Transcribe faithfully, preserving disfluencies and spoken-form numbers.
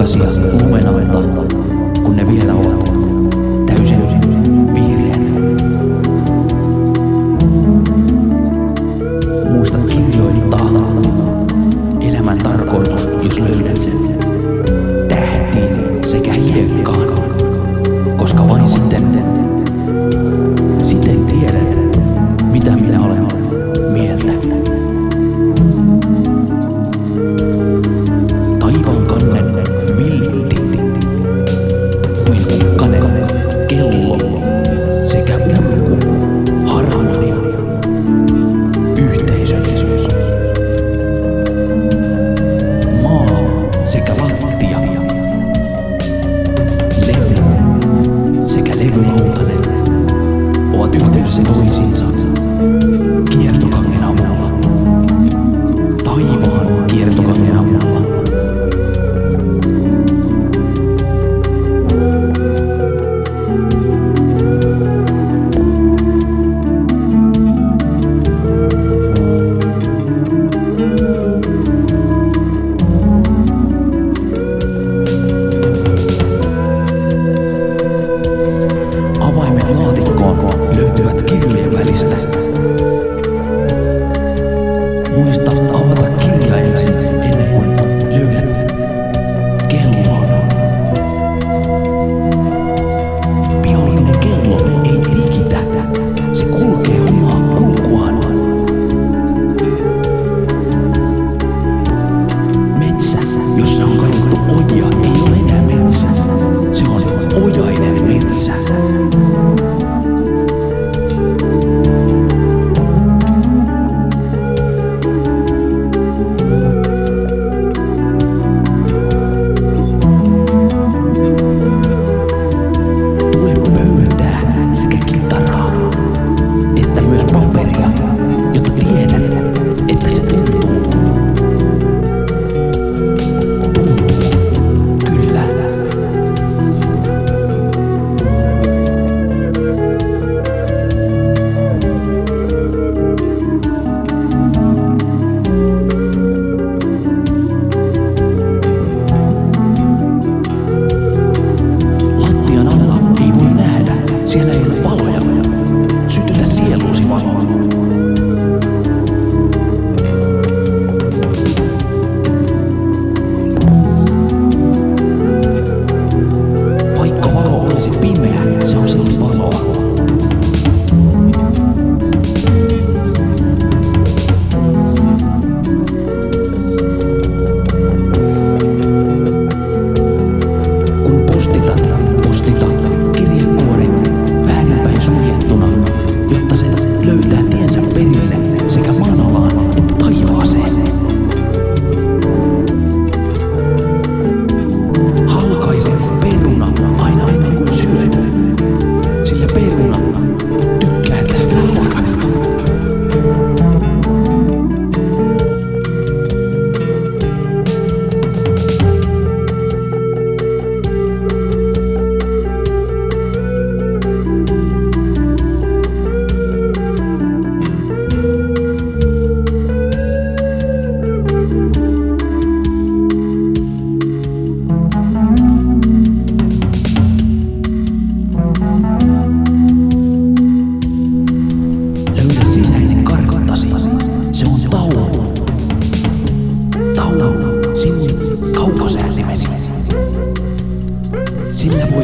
poikasia lumen alta, kun ne vielä ovat täysin vihreänä. Muista kirjoittaa elämän tarkoitus, jos löydät sen. Tähtiin sekä hiekkaan, koska vain sitten, sitten tiedät, mitä minä olen mieltä. Taivaan kannen viltti, kuin kukkanen kello, sekä urku, harmonia, yhteisöllisyys. Maa sekä lattia, levy sekä levylautanen ovat yhteydessä toisiinsa kiertokangen avulla, taivaan kiertokangen avulla. Avaimet laatikkoon löytyvät kirjojen välistä. Muista avata kirja ensin ennen kuin löydät kellon. Biologinen kello ei tikitä, se kulkee omaa kulkuaan. Metsä, jossa on kaivettu ojia, ei ole enää metsä. Se on ojainen metsä. Että myös paperia, jotta tiedät, että se tuntuu. Tuntuu, kyllä. Lattian alla ei voi nähdä, siellä ei ole valoja. Sytytä sieluusi valoa. Vaikka valo olisi pimeä, se on silti valoa. Kun postitat, postita kirjekuori väärinpäin suljettuna, jotta se löytää tiensä perille sekä maanalaan että taivaaseen. Halkaise peruna aina ennen kuin syöt, sillä peruna tykkää tästä halkaista. Löydä sisäinen karttasi. Se on taulu. Taulu sinun kaukosäätimesi. Sillä voi